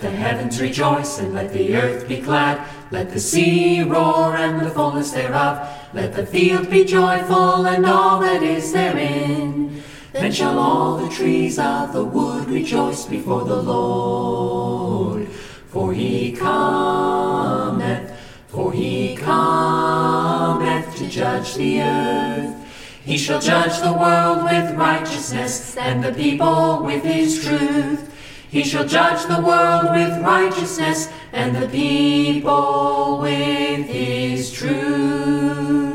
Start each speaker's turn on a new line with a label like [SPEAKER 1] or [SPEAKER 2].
[SPEAKER 1] Let the heavens rejoice and let the earth be glad. Let the sea roar and the fullness thereof. Let the field be joyful and all that is therein. Then shall all the trees of the wood rejoice before the Lord. For he cometh to judge the earth. He shall judge the world with righteousness, and the people with his truth. He shall judge the world with righteousness, and the people with his truth.